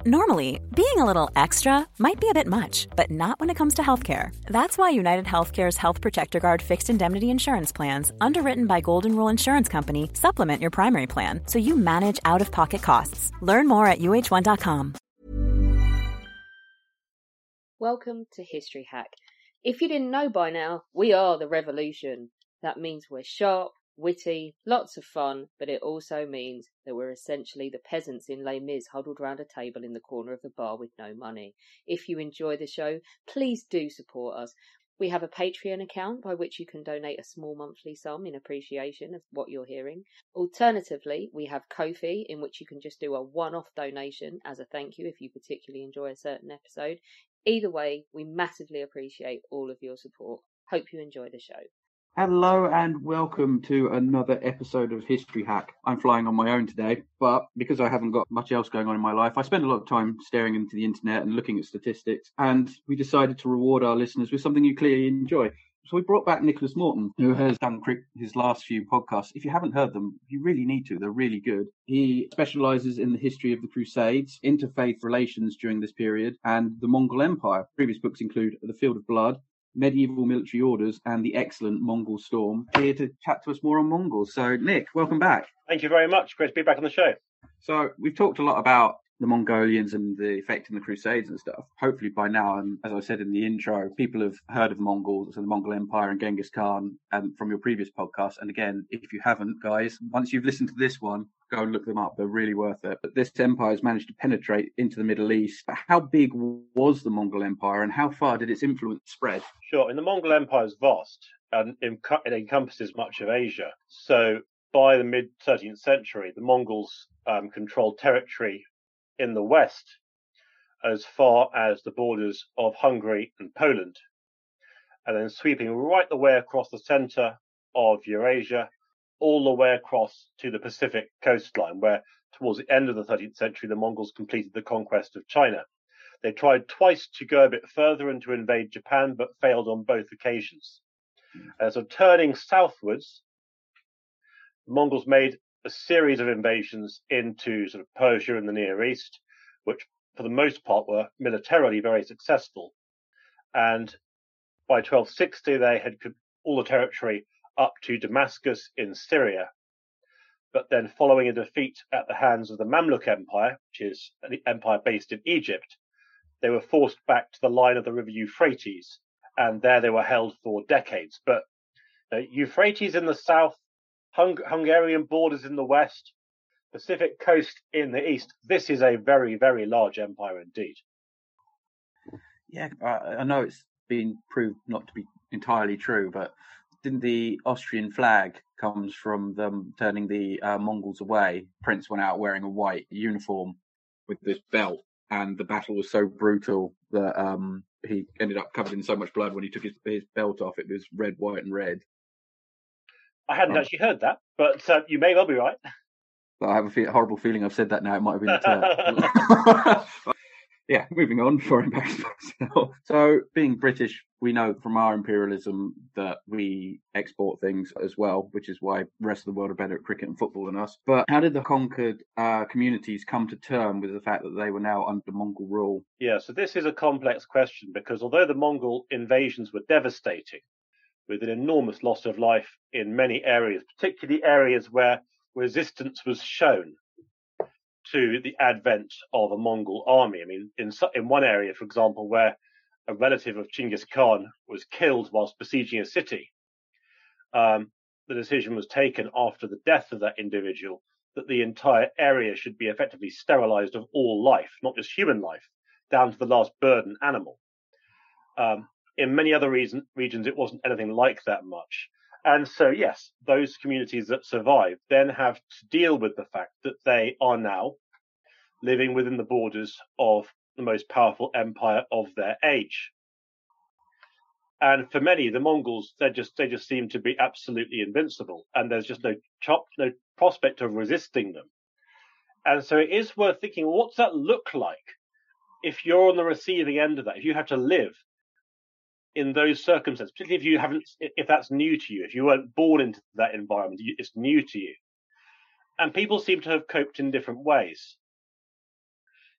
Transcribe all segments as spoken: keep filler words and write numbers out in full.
Normally, being a little extra might be a bit much, but not when it comes to healthcare. That's why United Healthcare's Health Protector Guard fixed indemnity insurance plans, underwritten by Golden Rule Insurance Company, supplement your primary plan so you manage out-of-pocket costs. Learn more at U H one dot com. Welcome to History Hack. If you didn't know by now, we are the revolution. That means we're sharp, witty, lots of fun, but it also means that we're essentially the peasants in Les Mis huddled round a table in the corner of the bar with no money. If you enjoy the show, please do support us. We have a Patreon account by which you can donate a small monthly sum in appreciation of what you're hearing. Alternatively, we have Ko-fi, in which you can just do a one-off donation as a thank you if you particularly enjoy a certain episode. Either way, we massively appreciate all of your support. Hope you enjoy the show. Hello and welcome to another episode of History Hack. I'm flying on my own today, but because I haven't got much else going on in my life, I spend a lot of time staring into the internet and looking at statistics, and we decided to reward our listeners with something you clearly enjoy. So we brought back Nicholas Morton, who has done his last few podcasts. If you haven't heard them, you really need to. They're really good. He specialises in the history of the Crusades, interfaith relations during this period, and the Mongol Empire. Previous books include The Field of Blood, Medieval Military Orders, and the excellent Mongol Storm. Here to chat to us more on Mongols. So, Nick, welcome back. Thank you very much. Great to be back on the show. So, we've talked a lot about the Mongolians and the effect in the Crusades and stuff. Hopefully by now, and as I said in the intro, people have heard of the Mongols and the Mongol Empire and Genghis Khan and from your previous podcast. And again, if you haven't, guys, once you've listened to this one, go and look them up. They're really worth it. But this empire has managed to penetrate into the Middle East. But how big was the Mongol Empire and how far did its influence spread? Sure. And the Mongol Empire is vast and it encompasses much of Asia. So by the mid-thirteenth century, the Mongols um, controlled territory in the west as far as the borders of Hungary and Poland, and then sweeping right the way across the center of Eurasia, all the way across to the Pacific coastline, where towards the end of the thirteenth century, the Mongols completed the conquest of China. They tried twice to go a bit further and to invade Japan, but failed on both occasions. And so turning southwards, the Mongols made a series of invasions into sort of Persia and the Near East, which for the most part were militarily very successful. And by twelve sixty, they had all the territory up to Damascus in Syria. But then following a defeat at the hands of the Mamluk Empire, which is an empire based in Egypt, they were forced back to the line of the river Euphrates, and there they were held for decades. But uh, Euphrates in the south, Hung- Hungarian borders in the west, Pacific coast in the east. This is a very, very large empire indeed. Yeah, I know it's been proved not to be entirely true, but didn't the Austrian flag comes from them turning the uh, Mongols away? Prince went out wearing a white uniform with this belt, and the battle was so brutal that um, he ended up covered in so much blood when he took his, his belt off. It was red, white, and red. I hadn't oh. actually heard that, but uh, you may well be right. I have a fe- horrible feeling I've said that now. It might have been a turn. Yeah, moving on before I embarrass myself. So, being British, we know from our imperialism that we export things as well, which is why the rest of the world are better at cricket and football than us. But how did the conquered uh, communities come to term with the fact that they were now under Mongol rule? Yeah, so this is a complex question because although the Mongol invasions were devastating, with an enormous loss of life in many areas, particularly areas where resistance was shown to the advent of a Mongol army. I mean, in in one area, for example, where a relative of Genghis Khan was killed whilst besieging a city, um, the decision was taken after the death of that individual that the entire area should be effectively sterilized of all life, not just human life, down to the last bird and animal. Um, in many other reason, regions, it wasn't anything like that much. And so, yes, those communities that survive then have to deal with the fact that they are now living within the borders of the most powerful empire of their age. And for many, the Mongols, they just they just seem to be absolutely invincible, and there's just no chop, no prospect of resisting them. And so it is worth thinking, well, what's that look like if you're on the receiving end of that? If you have to live in those circumstances, particularly if you haven't, if that's new to you, if you weren't born into that environment, it's new to you. And people seem to have coped in different ways.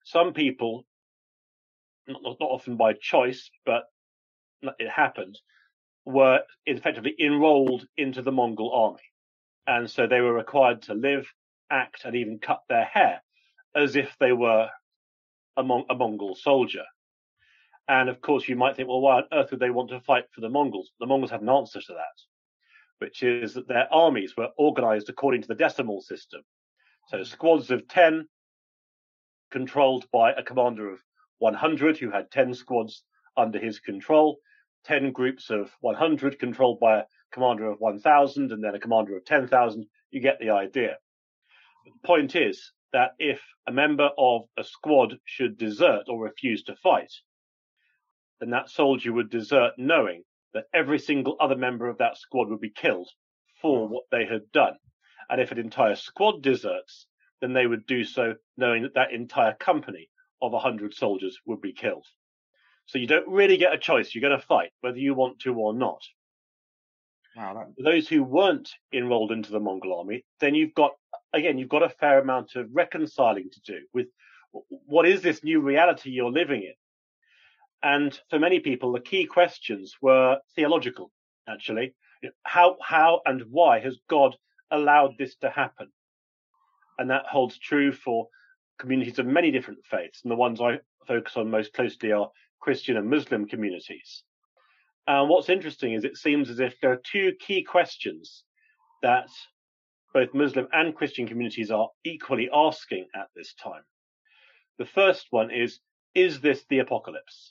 some people, not, not often by choice, but it happened, were effectively enrolled into the Mongol army. And so they were required to live, act, and even cut their hair as if they were a, Mon- a Mongol soldier. And of course, you might think, well, why on earth would they want to fight for the Mongols? The Mongols have an answer to that, which is that their armies were organized according to the decimal system. So squads of ten controlled by a commander of one hundred who had ten squads under his control, ten groups of one hundred controlled by a commander of one thousand, and then a commander of ten thousand. You get the idea. But the point is that if a member of a squad should desert or refuse to fight, then that soldier would desert knowing that every single other member of that squad would be killed for what they had done. And if an entire squad deserts, then they would do so knowing that that entire company of one hundred soldiers would be killed. So you don't really get a choice. You're going to fight, whether you want to or not. Wow, that... For those who weren't enrolled into the Mongol army, then you've got, again, you've got a fair amount of reconciling to do with what is this new reality you're living in. And for many people, the key questions were theological, actually. How, how and why has God allowed this to happen? And that holds true for communities of many different faiths. And the ones I focus on most closely are Christian and Muslim communities. And what's interesting is it seems as if there are two key questions that both Muslim and Christian communities are equally asking at this time. The first one is, is this the apocalypse?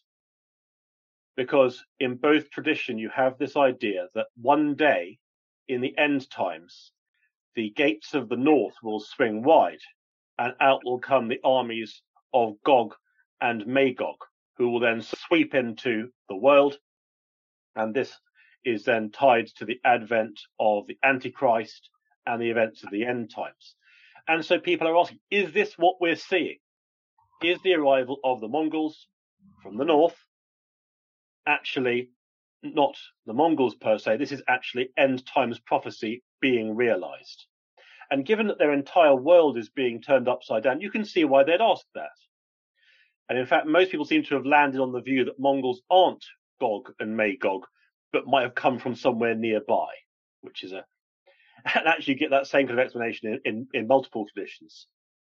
Because in both tradition, you have this idea that one day in the end times, the gates of the north will swing wide and out will come the armies of Gog and Magog, who will then sweep into the world. And this is then tied to the advent of the Antichrist and the events of the end times. And so people are asking, is this what we're seeing? Is the arrival of the Mongols from the north actually not the Mongols per se? This is actually end times prophecy being realized. And given that their entire world is being turned upside down, you can see why they'd ask that. And in fact, most people seem to have landed on the view that Mongols aren't Gog and Magog, but might have come from somewhere nearby, which is a, and actually you get that same kind of explanation in, in, in multiple traditions.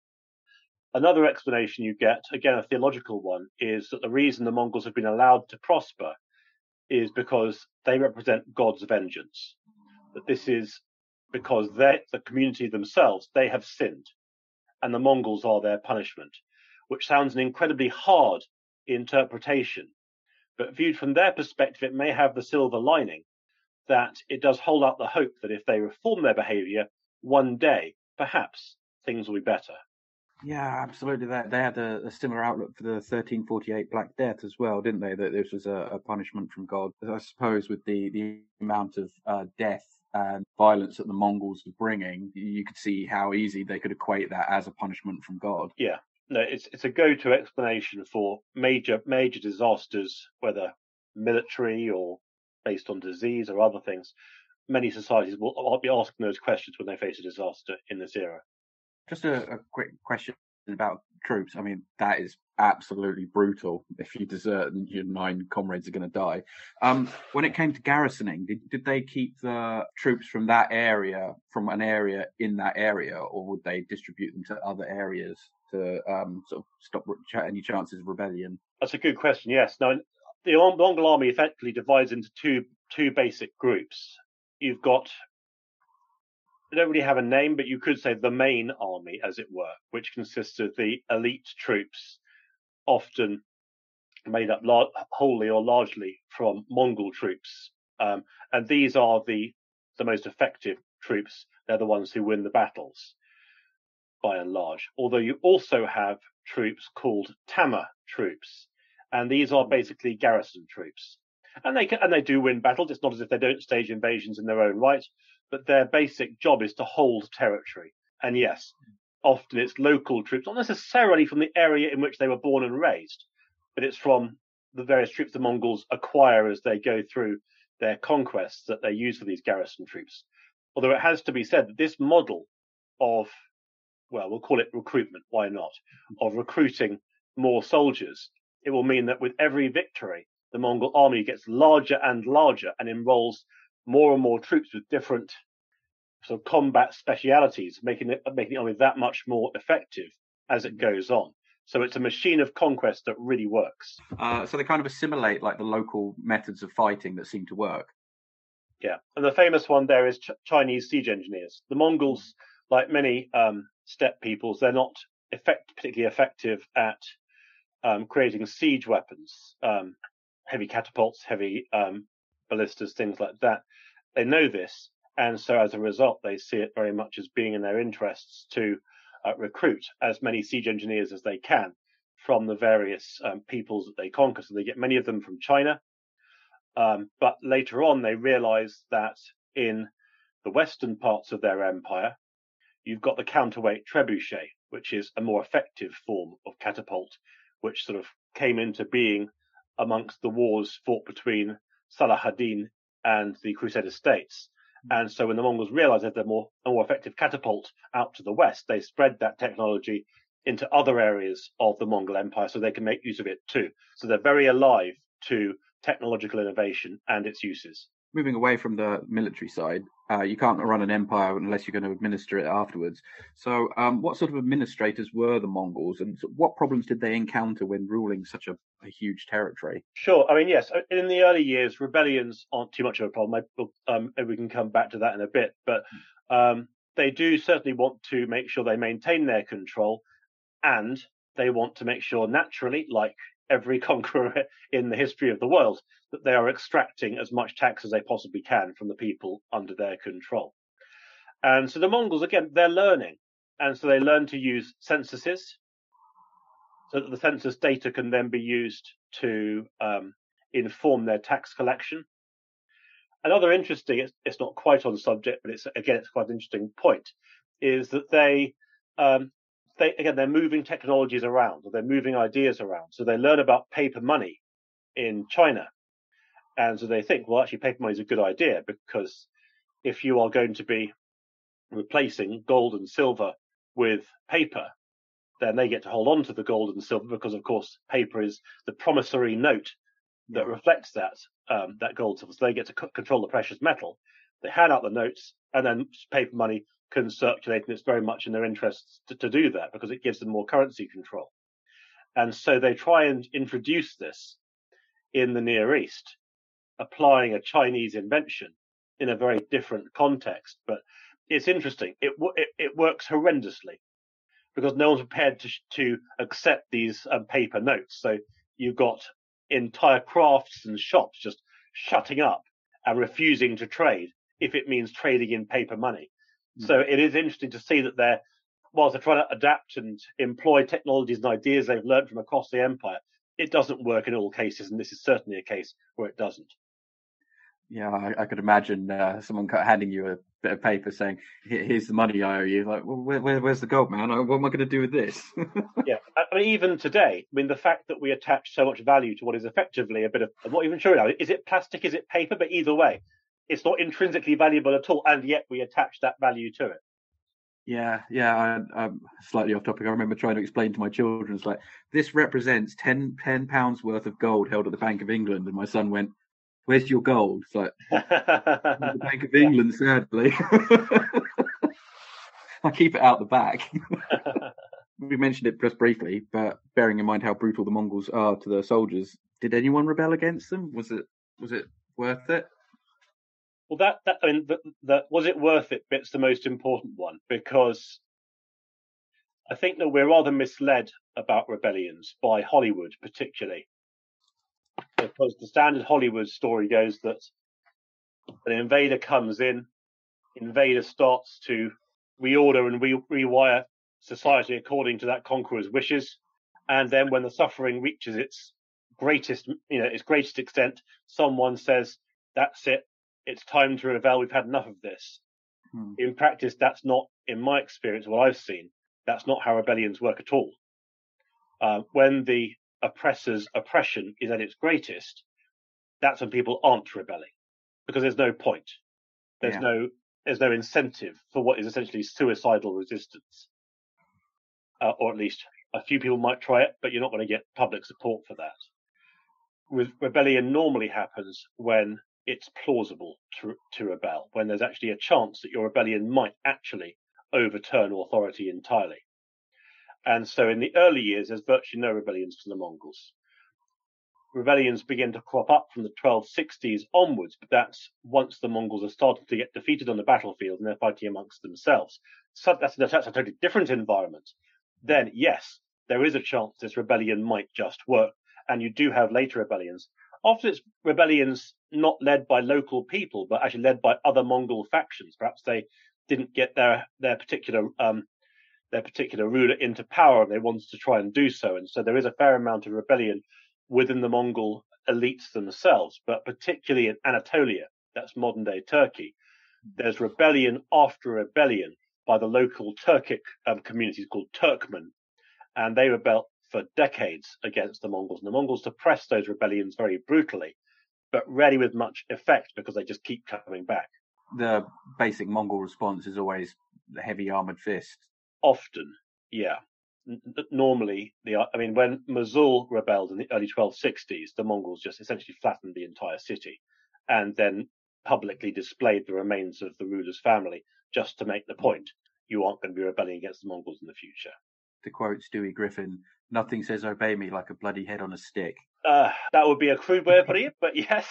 Another explanation you get, again, a theological one, is that the reason the Mongols have been allowed to prosper is because they represent God's vengeance. That this is because they, the community themselves, they have sinned, and the Mongols are their punishment, which sounds an incredibly hard interpretation. But viewed from their perspective, it may have the silver lining that it does hold out the hope that if they reform their behavior, one day, perhaps, things will be better. Yeah, absolutely. They, they had a, a similar outlook for the thirteen forty-eight Black Death as well, didn't they? That this was a, a punishment from God. I suppose with the, the amount of uh, death and violence that the Mongols were bringing, you could see how easy they could equate that as a punishment from God. Yeah. No, it's it's a go-to explanation for major major disasters, whether military or based on disease or other things. Many societies will be asking those questions when they face a disaster in this era. Just a, a quick question about troops. I mean, that is absolutely brutal. If you desert, your nine comrades are going to die. Um, when it came to garrisoning, did, did they keep the troops from that area, from an area in that area, or would they distribute them to other areas to um, sort of stop any chances of rebellion? That's a good question, yes. Now, the Mongol army effectively divides into two two basic groups. You've got, they don't really have a name, but you could say the main army, as it were, which consists of the elite troops, often made up lar- wholly or largely from Mongol troops. Um, and these are the, the most effective troops. They're the ones who win the battles, by and large. Although you also have troops called Tama troops, and these are basically garrison troops. And they can, and they do win battles. It's not as if they don't stage invasions in their own right, but their basic job is to hold territory. And yes, often it's local troops, not necessarily from the area in which they were born and raised, but it's from the various troops the Mongols acquire as they go through their conquests that they use for these garrison troops. Although it has to be said that this model of, well, we'll call it recruitment, why not, of recruiting more soldiers, it will mean that with every victory, the Mongol army gets larger and larger and enrolls more and more troops with different sort of combat specialities, making it making the army that much more effective as it goes on. So it's a machine of conquest that really works. Uh, so they kind of assimilate like the local methods of fighting that seem to work. Yeah, and the famous one there is Ch- Chinese siege engineers. The Mongols, like many um, steppe peoples, they're not effect- particularly effective at um, creating siege weapons, um, heavy catapults, heavy um, ballistas, things like that. They know this, and so as a result, they see it very much as being in their interests to uh, recruit as many siege engineers as they can from the various um, peoples that they conquer. So they get many of them from China. Um, but later on, they realize that in the western parts of their empire, you've got the counterweight trebuchet, which is a more effective form of catapult, which sort of came into being amongst the wars fought between Salah ad-Din and the Crusader states. And so when the Mongols realized that they're more, a more effective catapult out to the west, they spread that technology into other areas of the Mongol Empire so they can make use of it too. So they're very alive to technological innovation and its uses. Moving away from the military side, uh, you can't run an empire unless you're going to administer it afterwards. So um, what sort of administrators were the Mongols, and what problems did they encounter when ruling such a, a huge territory? Sure. I mean, yes, in the early years, rebellions aren't too much of a problem. I, um, we can come back to that in a bit. But um, they do certainly want to make sure they maintain their control, and they want to make sure naturally, like every conqueror in the history of the world, that they are extracting as much tax as they possibly can from the people under their control. And so the Mongols, again, they're learning. And so they learn to use censuses so that the census data can then be used to um, inform their tax collection. Another interesting, it's, it's not quite on subject, but it's again, it's quite an interesting point, is that they um, They, again, they're moving technologies around, or they're moving ideas around. So they learn about paper money in China. And so they think, well, actually, paper money is a good idea, because if you are going to be replacing gold and silver with paper, then they get to hold on to the gold and silver, because, of course, paper is the promissory note that yeah. reflects that um, that gold and silver. So they get to c- control the precious metal. They hand out the notes, and then paper money can circulate, and it's very much in their interests to, to do that because it gives them more currency control. And so they try and introduce this in the Near East, applying a Chinese invention in a very different context. But it's interesting. It it, it works horrendously because no one's prepared to to accept these um, paper notes. So you've got entire crafts and shops just shutting up and refusing to trade if it means trading in paper money. So it is interesting to see that they're, whilst they're trying to adapt and employ technologies and ideas they've learned from across the empire, it doesn't work in all cases, and this is certainly a case where it doesn't. Yeah, I, I could imagine uh, someone handing you a bit of paper saying, "Here's the money I owe you." Like, well, where, where, where's the gold, man? What am I going to do with this? Yeah, I mean, even today, I mean, the fact that we attach so much value to what is effectively a bit of, I'm not even sure now, is it plastic, is it paper? But either way, it's not intrinsically valuable at all, and yet we attach that value to it. Yeah, yeah. I, I'm slightly off topic. I remember trying to explain to my children, it's like, this represents ten, ten pounds worth of gold held at the Bank of England, and my son went, "Where's your gold?" It's like, the Bank of England, sadly. I keep it out the back. We mentioned it just briefly, but bearing in mind how brutal the Mongols are to their soldiers, did anyone rebel against them? Was it was it worth it? Well, that, that I mean, that, that was it worth it bit's the most important one, because I think that we're rather misled about rebellions by Hollywood, particularly, because the standard Hollywood story goes that an invader comes in, invader starts to reorder and re- rewire society according to that conqueror's wishes, and then when the suffering reaches its greatest, you know, its greatest extent, someone says, "That's it. It's time to rebel. We've had enough of this." Hmm. In practice, that's not, in my experience, what I've seen, that's not how rebellions work at all. Uh, when the oppressor's oppression is at its greatest, that's when people aren't rebelling, because there's no point. There's yeah. no there's no incentive for what is essentially suicidal resistance, uh, or at least A few people might try it, but you're not going to get public support for that. With rebellion normally happens when it's plausible to, to rebel, when there's actually a chance that your rebellion might actually overturn authority entirely. And so in the early years, there's virtually no rebellions from the Mongols. Rebellions begin to crop up from the twelve sixties onwards, but that's once the Mongols are starting to get defeated on the battlefield and they're fighting amongst themselves. So that's, that's a totally different environment. Then, yes, there is a chance this rebellion might just work, and you do have later rebellions. Often it's rebellions not led by local people, but actually led by other Mongol factions. Perhaps they didn't get their their particular um, their particular ruler into power, and they wanted to try and do so. And so there is a fair amount of rebellion within the Mongol elites themselves, but particularly in Anatolia, that's modern-day Turkey, there's rebellion after rebellion by the local Turkic um, communities called Turkmen, and they rebel for decades against the Mongols. And the Mongols suppress those rebellions very brutally, but rarely with much effect because they just keep coming back. The basic Mongol response is always the heavy armored fist. Often, yeah. Normally, the I mean, when Mosul rebelled in the early twelve sixties, the Mongols just essentially flattened the entire city and then publicly displayed the remains of the ruler's family just to make the point, you aren't going to be rebelling against the Mongols in the future. To quote Stewie Griffin, nothing says obey me like a bloody head on a stick. Uh, that would be a crude way of putting it, but yes.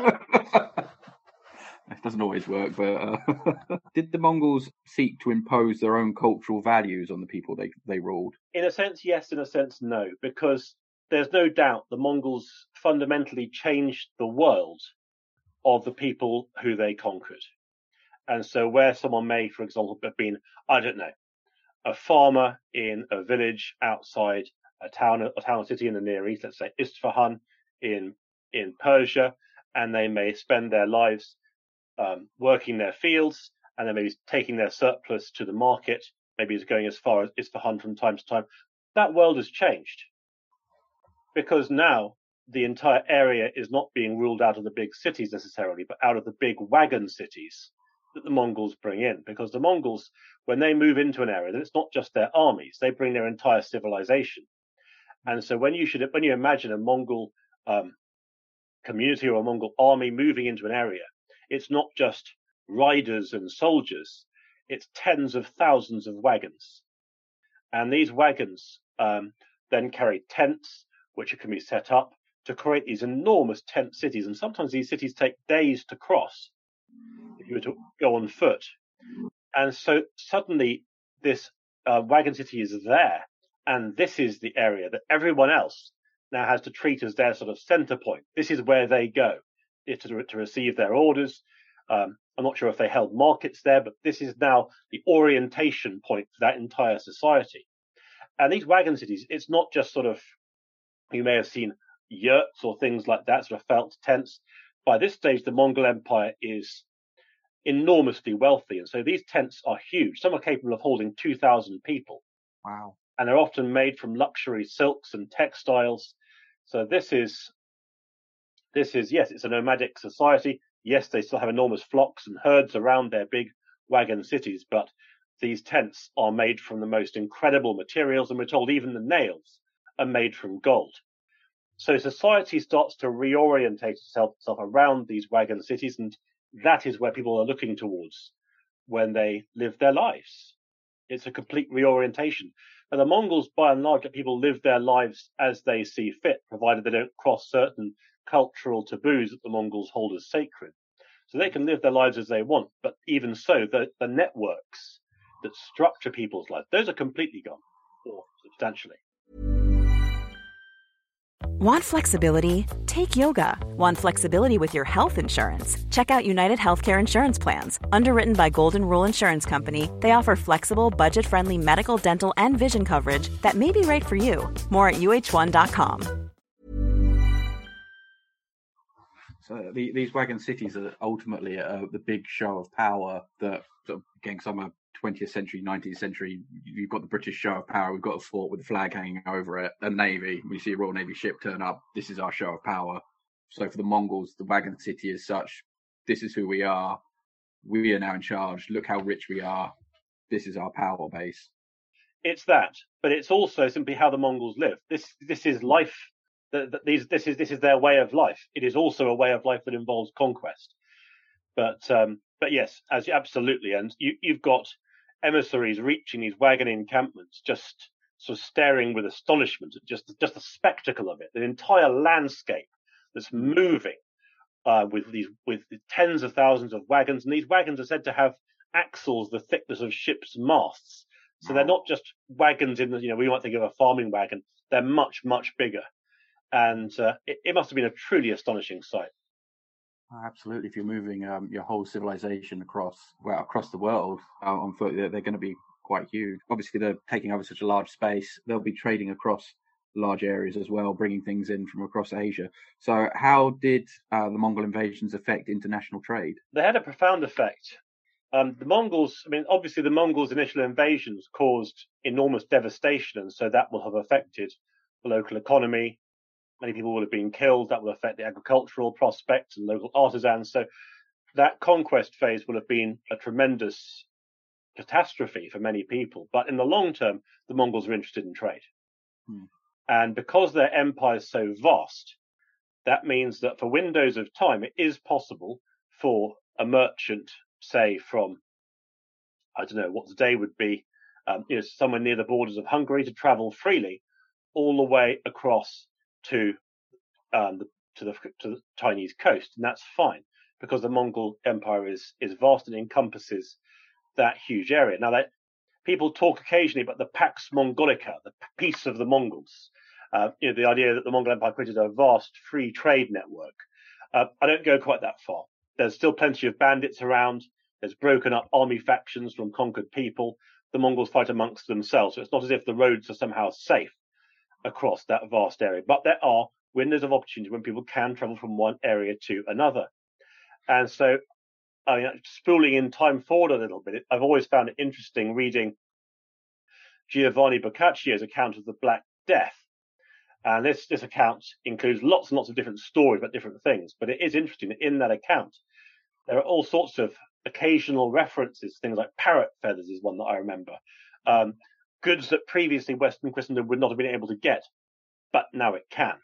It doesn't always work, but uh, did the Mongols seek to impose their own cultural values on the people they, they ruled? In a sense, yes. In a sense, no. Because there's no doubt the Mongols fundamentally changed the world of the people who they conquered. And so where someone may, for example, have been, I don't know, a farmer in a village outside a town, a town or city in the Near East, let's say Isfahan in, in Persia, and they may spend their lives Um, working their fields, and then maybe taking their surplus to the market, maybe it's going as far as Isfahan from time to time. That world has changed because now the entire area is not being ruled out of the big cities necessarily, but out of the big wagon cities that the Mongols bring in. Because the Mongols, when they move into an area, then it's not just their armies; they bring their entire civilization. And so when you should, when you imagine a Mongol um, community or a Mongol army moving into an area, it's not just riders and soldiers, it's tens of thousands of wagons. And these wagons um, then carry tents, which can be set up to create these enormous tent cities. And sometimes these cities take days to cross if you were to go on foot. And so suddenly this uh, wagon city is there. And this is the area that everyone else now has to treat as their sort of center point. This is where they go. To, to receive their orders. Um, I'm not sure if they held markets there, but this is now the orientation point for that entire society. And these wagon cities, it's not just sort of, you may have seen yurts or things like that, sort of felt tents. By this stage, the Mongol Empire is enormously wealthy. And so these tents are huge. Some are capable of holding two thousand people. Wow. And they're often made from luxury silks and textiles. So this is This is, yes, it's a nomadic society. Yes, they still have enormous flocks and herds around their big wagon cities, but these tents are made from the most incredible materials, and we're told even the nails are made from gold. So society starts to reorientate itself, itself around these wagon cities, and that is where people are looking towards when they live their lives. It's a complete reorientation. And the Mongols, by and large, let people live their lives as they see fit, provided they don't cross certain cultural taboos that the Mongols hold as sacred. So they can live their lives as they want, but even so, the, the networks that structure people's lives, those are completely gone, or substantially. Want flexibility? Take yoga. Want flexibility with your health insurance? Check out United Healthcare Insurance Plans. Underwritten by Golden Rule Insurance Company, they offer flexible, budget-friendly medical, dental, and vision coverage that may be right for you. More at U H one dot com. So the, these wagon cities are ultimately uh, the big show of power that, sort of, again, some are twentieth century, nineteenth century, you've got the British show of power. We've got a fort with a flag hanging over it, a navy. We see a Royal Navy ship turn up. This is our show of power. So for the Mongols, the wagon city is such, this is who we are. We are now in charge. Look how rich we are. This is our power base. it's that, but it's also simply how the Mongols live. This this is life. The, the, these this is this is their way of life. It is also a way of life that involves conquest. But um, but yes, as absolutely, and you, you've got emissaries reaching these wagon encampments, just sort of staring with astonishment at just just the spectacle of it, the entire landscape that's moving uh, with these with tens of thousands of wagons, and these wagons are said to have axles the thickness of ships' masts. So they're not just wagons in the, you know, we might think of a farming wagon. They're much, much bigger. And uh, it, it must have been a truly astonishing sight. Absolutely. If you're moving um, your whole civilization across, well, across the world uh, on foot, they're, they're going to be quite huge. Obviously, they're taking over such a large space. They'll be trading across large areas as well, bringing things in from across Asia. So how did uh, the Mongol invasions affect international trade? They had a profound effect. Um, the Mongols, I mean, obviously the Mongols' initial invasions caused enormous devastation, and so that will have affected the local economy. Many people will have been killed. That will affect the agricultural prospects and local artisans. So that conquest phase will have been a tremendous catastrophe for many people. But in the long term, the Mongols are interested in trade. Hmm. And because their empire is so vast, that means that for windows of time, it is possible for a merchant, say from, I don't know what the day would be, um, you know, somewhere near the borders of Hungary, to travel freely all the way across to um, the, to the to the Chinese coast, and that's fine because the Mongol Empire is is vast and encompasses that huge area. Now, that people talk occasionally about the Pax Mongolica, the peace of the Mongols. Uh, you know, the idea that the Mongol Empire created a vast free trade network. Uh, I don't go quite that far. There's still plenty of bandits around. There's broken up army factions from conquered people. The Mongols fight amongst themselves. So it's not as if the roads are somehow safe across that vast area. But there are windows of opportunity when people can travel from one area to another. And so, I mean, spooling in time forward a little bit, I've always found it interesting reading Giovanni Boccaccio's account of the Black Death. And this, this account includes lots and lots of different stories about different things. But it is interesting that in that account, there are all sorts of occasional references. Things like parrot feathers is one that I remember. Um, goods that previously Western Christendom would not have been able to get, but now it can.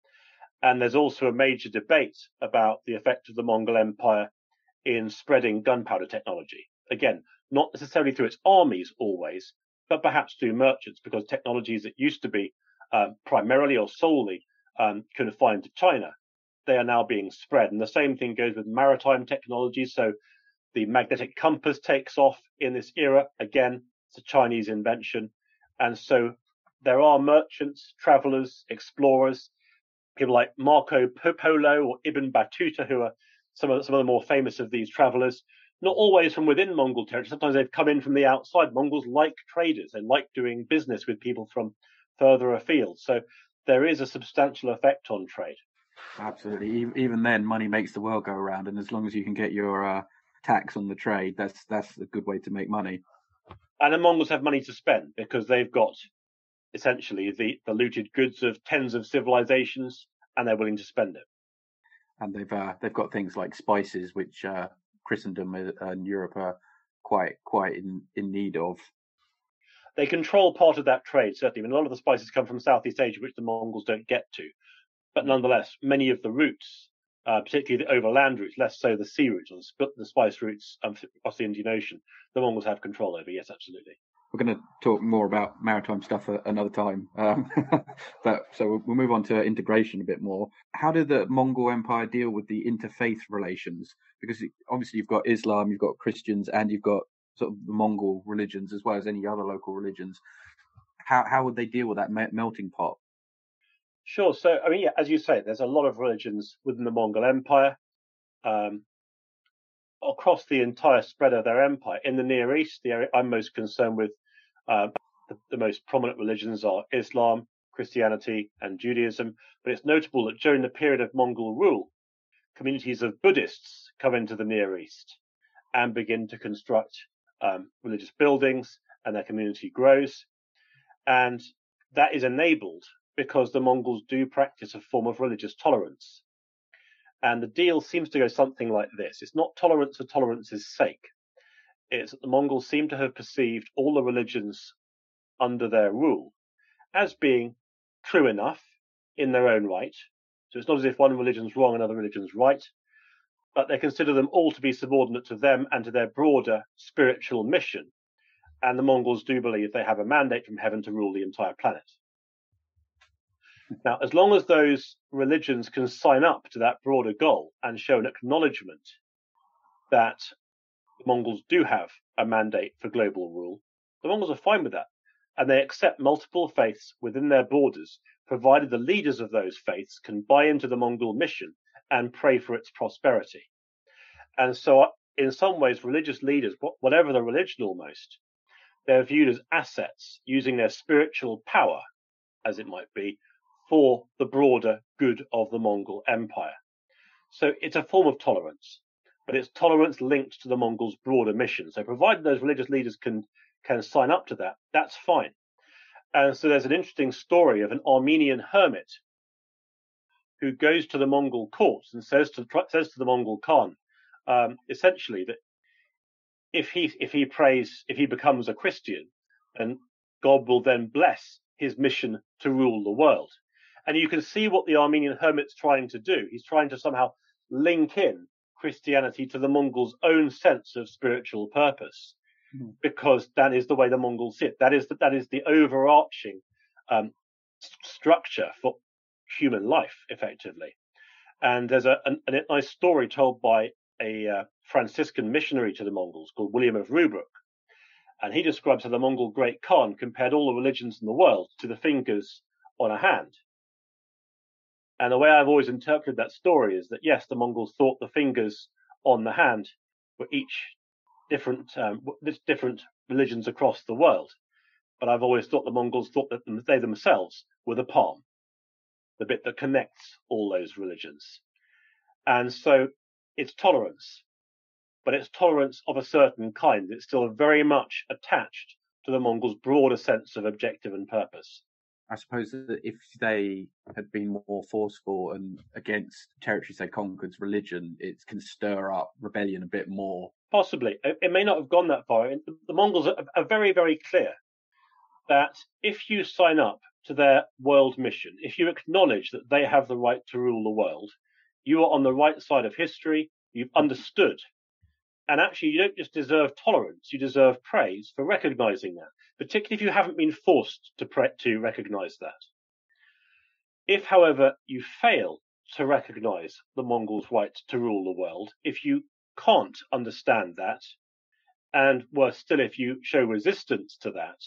And there's also a major debate about the effect of the Mongol Empire in spreading gunpowder technology. Again, not necessarily through its armies always, but perhaps through merchants, because technologies that used to be um, primarily or solely um, confined to China, they are now being spread. And the same thing goes with maritime technology. So the magnetic compass takes off in this era. Again, it's a Chinese invention. And so there are merchants, travelers, explorers, people like Marco Polo or Ibn Battuta, who are some of, some of the more famous of these travelers, not always from within Mongol territory. Sometimes they've come in from the outside. Mongols like traders. They like doing business with people from further afield. So there is a substantial effect on trade. Absolutely. Even then, money makes the world go around. And as long as you can get your uh, tax on the trade, that's that's a good way to make money. And the Mongols have money to spend because they've got essentially the, the looted goods of tens of civilizations, and they're willing to spend it. And they've uh, they've got things like spices, which uh, Christendom and Europe are quite quite in, in need of. They control part of that trade, certainly. I mean, a lot of the spices come from Southeast Asia, which the Mongols don't get to. But nonetheless, many of the routes, uh, particularly the overland routes, less so the sea routes or the, the spice routes um, across the Indian Ocean, the Mongols have control over. Yes, absolutely. We're going to talk more about maritime stuff another time. Um, but so we'll move on to integration a bit more. How did the Mongol Empire deal with the interfaith relations? Because obviously you've got Islam, you've got Christians, and you've got sort of the Mongol religions as well as any other local religions. How how would they deal with that melting pot? Sure. So, I mean, yeah, as you say, there's a lot of religions within the Mongol Empire. Um, across the entire spread of their empire. In the Near East, the area I'm most concerned with, uh, the, the most prominent religions are Islam, Christianity, and Judaism. But it's notable that during the period of Mongol rule, communities of Buddhists come into the Near East and begin to construct um, religious buildings, and their community grows. And that is enabled because the Mongols do practice a form of religious tolerance. And the deal seems to go something like this. It's not tolerance for tolerance's sake. It's that the Mongols seem to have perceived all the religions under their rule as being true enough in their own right. So it's not as if one religion's wrong, another religion's right, but they consider them all to be subordinate to them and to their broader spiritual mission. And the Mongols do believe they have a mandate from heaven to rule the entire planet. Now, as long as those religions can sign up to that broader goal and show an acknowledgement that the Mongols do have a mandate for global rule, the Mongols are fine with that. And they accept multiple faiths within their borders, provided the leaders of those faiths can buy into the Mongol mission and pray for its prosperity. And so, in some ways, religious leaders, whatever the religion almost, they're viewed as assets using their spiritual power, as it might be, for the broader good of the Mongol Empire. So it's a form of tolerance, but it's tolerance linked to the Mongols' broader mission. So provided those religious leaders can can sign up to that, that's fine. And so there's an interesting story of an Armenian hermit who goes to the Mongol courts and says to says to the Mongol Khan, um, essentially that if he if he prays, if he becomes a Christian, and God will then bless his mission to rule the world. And you can see what the Armenian hermit's trying to do. He's trying to somehow link in Christianity to the Mongols' own sense of spiritual purpose, mm-hmm. because that is the way the Mongols see it. That is the, that is the overarching um, st- structure for human life, effectively. And there's a, a, a nice story told by a uh, Franciscan missionary to the Mongols called William of Rubruck. And he describes how the Mongol Great Khan compared all the religions in the world to the fingers on a hand. And the way I've always interpreted that story is that, yes, the Mongols thought the fingers on the hand were each different, um, different religions across the world. But I've always thought the Mongols thought that they themselves were the palm, the bit that connects all those religions. And so it's tolerance, but it's tolerance of a certain kind. It's still very much attached to the Mongols' broader sense of objective and purpose. I suppose that if they had been more forceful and against territories they conquered, religion, it can stir up rebellion a bit more. Possibly. It, it may not have gone that far. The Mongols are, are very, very clear that if you sign up to their world mission, if you acknowledge that they have the right to rule the world, you are on the right side of history, you've understood. And actually, you don't just deserve tolerance, you deserve praise for recognizing that, particularly if you haven't been forced to pre- to recognize that. If, however, you fail to recognize the Mongols' right to rule the world, if you can't understand that, and worse still, if you show resistance to that,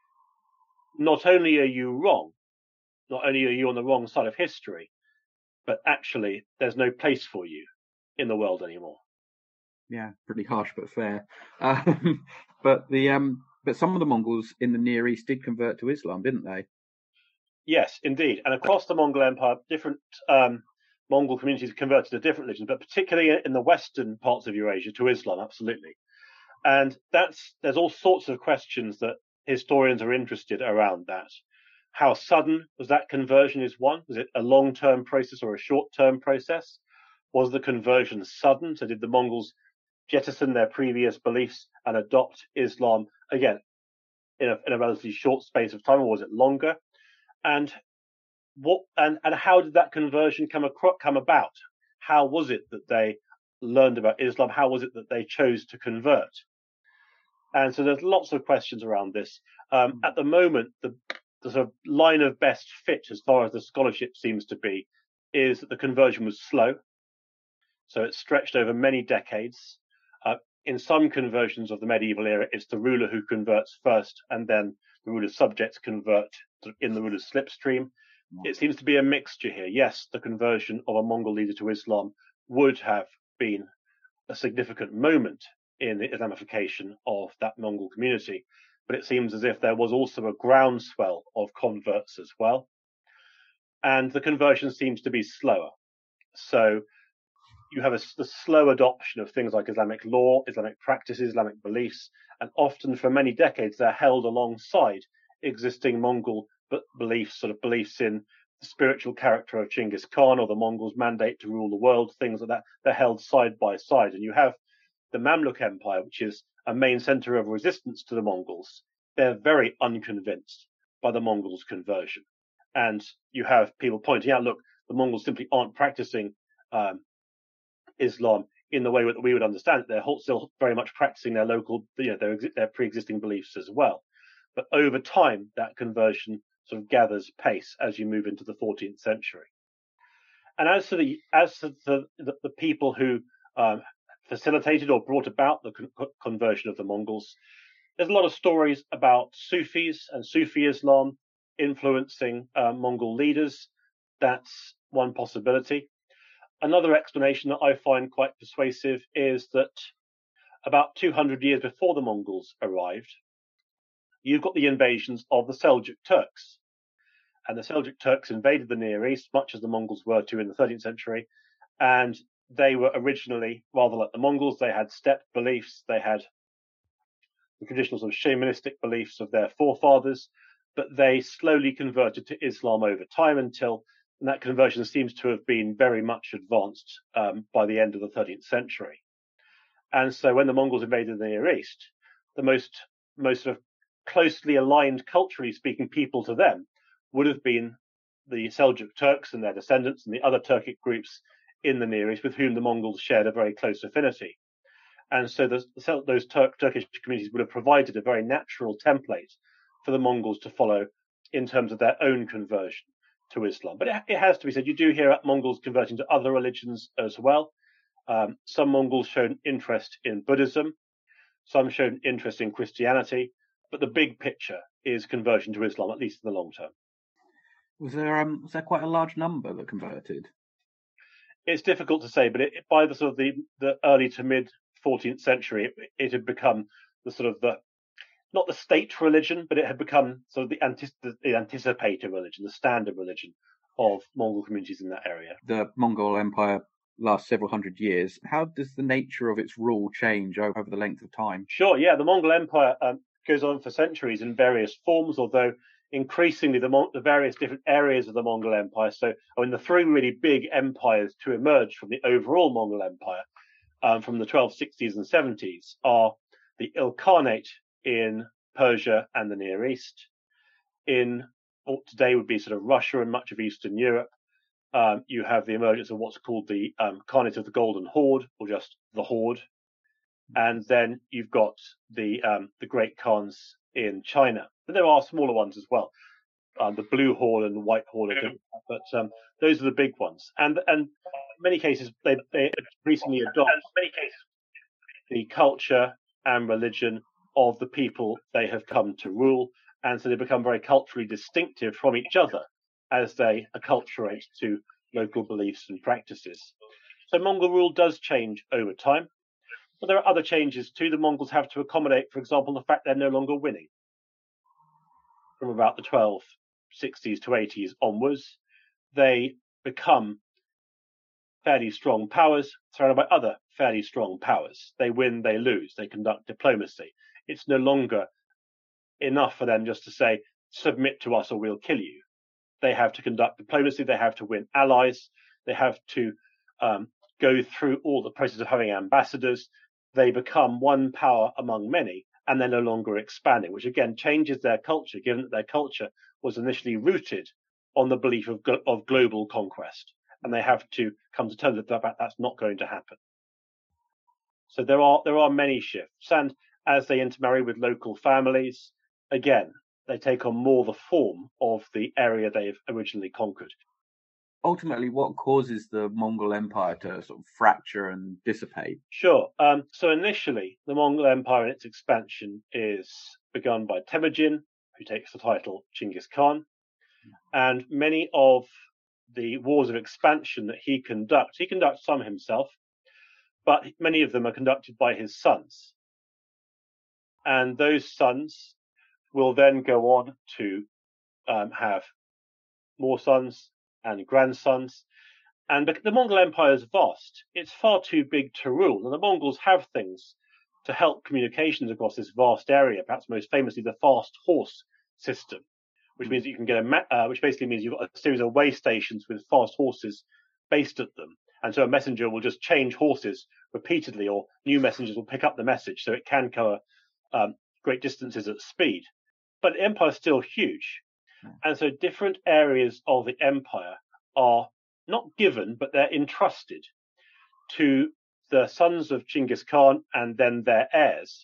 not only are you wrong, not only are you on the wrong side of history, but actually there's no place for you in the world anymore. Yeah, pretty harsh but fair. Um, but the um, but some of the Mongols in the Near East did convert to Islam, didn't they? Yes, indeed. And across the Mongol Empire, different um, Mongol communities converted to different religions, but particularly in the western parts of Eurasia to Islam, absolutely. And that's there's all sorts of questions that historians are interested around that. How sudden was that conversion is one? Was it a long-term process or a short-term process? Was the conversion sudden? So did the Mongols jettison their previous beliefs and adopt Islam again in a, in a relatively short space of time, or was it longer? And what and, and how did that conversion come across, come about? How was it that they learned about Islam? How was it that they chose to convert? And so there's lots of questions around this. Um, at the moment, the, the sort of line of best fit, as far as the scholarship seems to be, is that the conversion was slow. So it stretched over many decades. Uh, in some conversions of the medieval era, it's the ruler who converts first, and then the ruler's subjects convert in the ruler's slipstream. It seems to be a mixture here. Yes, the conversion of a Mongol leader to Islam would have been a significant moment in the Islamification of that Mongol community, but it seems as if there was also a groundswell of converts as well. And the conversion seems to be slower. So you have a, a slow adoption of things like Islamic law, Islamic practices, Islamic beliefs, and often for many decades they're held alongside existing Mongol beliefs, sort of beliefs in the spiritual character of Genghis Khan or the Mongols' mandate to rule the world, things like that. They're held side by side. And you have the Mamluk Empire, which is a main center of resistance to the Mongols, they're very unconvinced by the Mongols' conversion. And you have people pointing out, look, the Mongols simply aren't practicing um, Islam in the way that we would understand it. They're still very much practicing their local, you know, their, their pre-existing beliefs as well. But over time, that conversion sort of gathers pace as you move into the fourteenth century. And as to the as to the, the, the people who um, facilitated or brought about the con- conversion of the Mongols, there's a lot of stories about Sufis and Sufi Islam influencing uh, Mongol leaders. That's one possibility. Another explanation that I find quite persuasive is that about two hundred years before the Mongols arrived, you've got the invasions of the Seljuk Turks. And the Seljuk Turks invaded the Near East, much as the Mongols were to in the thirteenth century. And they were originally, rather like the Mongols, they had steppe beliefs, they had the traditional sort of shamanistic beliefs of their forefathers, but they slowly converted to Islam over time until and that conversion seems to have been very much advanced um, by the end of the thirteenth century. And so when the Mongols invaded the Near East, the most, most sort of closely aligned, culturally speaking people to them would have been the Seljuk Turks and their descendants and the other Turkic groups in the Near East with whom the Mongols shared a very close affinity. And so the, those Turk, Turkish communities would have provided a very natural template for the Mongols to follow in terms of their own conversion to Islam. But it, it has to be said, you do hear Mongols converting to other religions as well. Um, some Mongols showed interest in Buddhism, some showed interest in Christianity, but the big picture is conversion to Islam, at least in the long term. Was there um, was there quite a large number that converted? It's difficult to say, but it, by the sort of the, the early to mid fourteenth century, it, it had become the sort of the not the state religion, but it had become sort of the, antici- the anticipated religion, the standard religion of Mongol communities in that area. The Mongol Empire lasts several hundred years. How does the nature of its rule change over the length of time? Sure, yeah, the Mongol Empire um, goes on for centuries in various forms, although increasingly the, Mon- the various different areas of the Mongol Empire. So, I mean, the three really big empires to emerge from the overall Mongol Empire um, from the twelve sixties and seventies are the Ilkhanate in Persia and the Near East, in what today would be sort of Russia and much of Eastern Europe. Um, you have the emergence of what's called the um, Khanate of the Golden Horde, or just the Horde. And then you've got the um, the Great Khans in China. But there are smaller ones as well, um, the Blue Horde and the White Horde. But um, those are the big ones. And and in many cases, they, they increasingly adopt many cases the culture and religion of the people they have come to rule. And so they become very culturally distinctive from each other as they acculturate to local beliefs and practices. So Mongol rule does change over time. But there are other changes too. The Mongols have to accommodate, for example, the fact they're no longer winning. From about the twelve sixties to eighties onwards, they become fairly strong powers, surrounded by other fairly strong powers. They win, they lose, they conduct diplomacy. It's no longer enough for them just to say, submit to us or we'll kill you. They have to conduct diplomacy, they have to win allies, they have to um, go through all the process of having ambassadors. They become one power among many, and they're no longer expanding, which again changes their culture, given that their culture was initially rooted on the belief of, of global conquest. And they have to come to terms with the fact that's not going to happen. So there are there are many shifts, and as they intermarry with local families, again, they take on more the form of the area they've originally conquered. Ultimately, what causes the Mongol Empire to sort of fracture and dissipate? Sure. Um, so initially, the Mongol Empire and its expansion is begun by Temujin, who takes the title Genghis Khan, and many of the wars of expansion that he conducts, he conducts some himself, but many of them are conducted by his sons. And those sons will then go on to um, have more sons and grandsons. And the Mongol Empire is vast. It's far too big to rule. And the Mongols have things to help communications across this vast area, perhaps most famously the fast horse system, which means that you can get a, ma- uh, which basically means you've got a series of way stations with fast horses based at them. And so a messenger will just change horses repeatedly, or new messengers will pick up the message so it can cover um, great distances at speed. but the empire is still huge. And so different areas of the empire are not given, but they're entrusted to the sons of Genghis Khan and then their heirs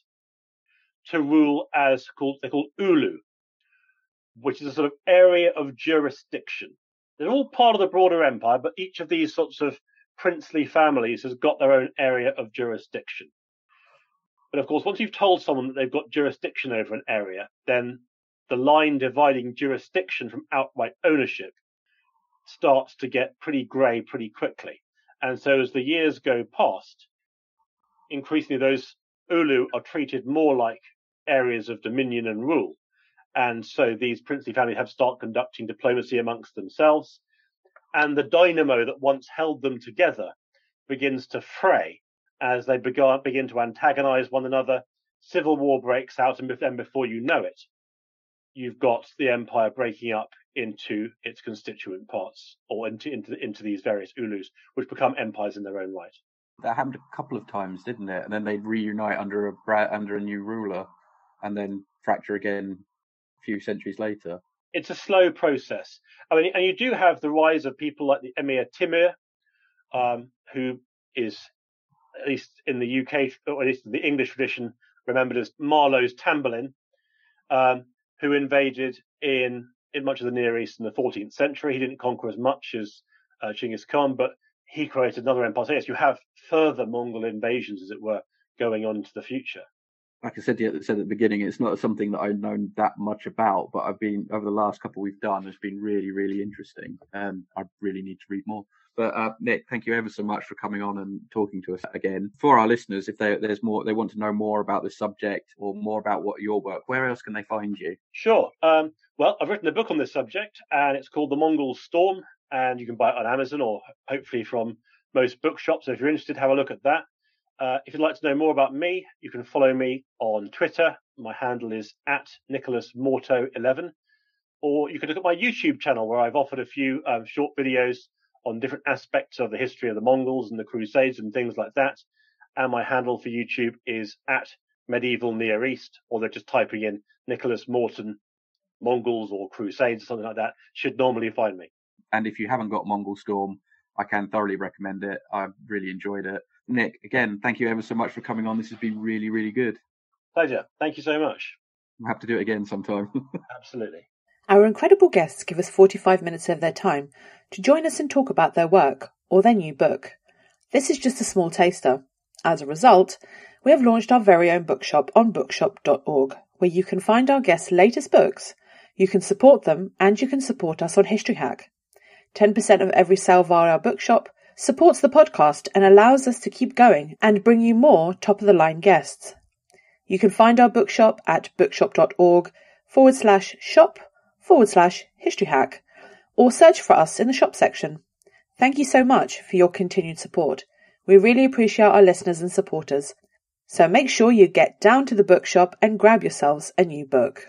to rule as called, they're called Ulu, which is a sort of area of jurisdiction. They're all part of the broader empire, but each of these sorts of princely families has got their own area of jurisdiction. But of course, once you've told someone that they've got jurisdiction over an area, then the line dividing jurisdiction from outright ownership starts to get pretty grey pretty quickly. And so as the years go past, increasingly those Ulu are treated more like areas of dominion and rule. And so these princely families have to start conducting diplomacy amongst themselves. And the dynamo that once held them together begins to fray as they begin, begin to antagonize one another. Civil war breaks out, and then before you know it, you've got the empire breaking up into its constituent parts, or into into, into these various Ulus, which become empires in their own right. That happened a couple of times, didn't it? And then they'd reunite under a bra- under a new ruler, and then fracture again a few centuries later. It's a slow process. I mean, and you do have the rise of people like the Emir Timur, um, who is, at least in the U K, or at least in the English tradition, remembered as Marlow's Tamburlaine, um, who invaded in, in much of the Near East in the fourteenth century. He didn't conquer as much as uh, Genghis Khan, but he created another empire. So yes, you have further Mongol invasions, as it were, going on into the future. Like I said, said at the beginning, it's not something that I've known that much about, but I've been, over the last couple we've done, has been really, really interesting. And I really need to read more. But uh, Nick, thank you ever so much for coming on and talking to us again. For our listeners, if they, there's more, they want to know more about this subject or more about what your work, where else can they find you? Sure. Um, well, I've written a book on this subject, and it's called The Mongol Storm, and you can buy it on Amazon or hopefully from most bookshops. So if you're interested, have a look at that. Uh, if you'd like to know more about me, you can follow me on Twitter. My handle is at Nicholas Morto eleven, or you can look at my YouTube channel, where I've offered a few um, short videos on different aspects of the history of the Mongols and the Crusades and things like that. And my handle for YouTube is at Medieval Near East, or they're just typing in Nicholas Morton Mongols or Crusades or something like that, should normally find me. And if you haven't got Mongol Storm, I can thoroughly recommend it. I've really enjoyed it. Nick, again, thank you ever so much for coming on. This has been really, really good. Pleasure. Thank you so much. We'll have to do it again sometime. Absolutely. Our incredible guests give us forty-five minutes of their time to join us and talk about their work or their new book. This is just a small taster. As a result, we have launched our very own bookshop on bookshop dot org, where you can find our guests' latest books, you can support them, and you can support us on History Hack. ten percent of every sale via our bookshop supports the podcast and allows us to keep going and bring you more top-of-the-line guests. You can find our bookshop at bookshop dot org forward slash shop forward slash history hack, or search for us in the shop section. Thank you so much for your continued support. We really appreciate our listeners and supporters. So make sure you get down to the bookshop and grab yourselves a new book.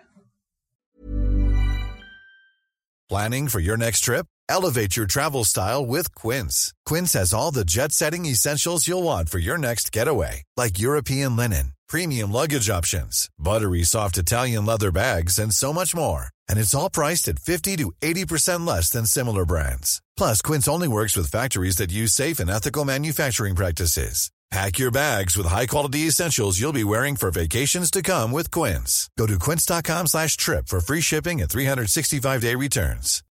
Planning for your next trip? Elevate your travel style with Quince. Quince has all the jet-setting essentials you'll want for your next getaway, like European linen, premium luggage options, buttery soft Italian leather bags, and so much more. And it's all priced at fifty to eighty percent less than similar brands. Plus, Quince only works with factories that use safe and ethical manufacturing practices. Pack your bags with high-quality essentials you'll be wearing for vacations to come with Quince. Go to quince dot com slash trip for free shipping and three sixty-five day returns.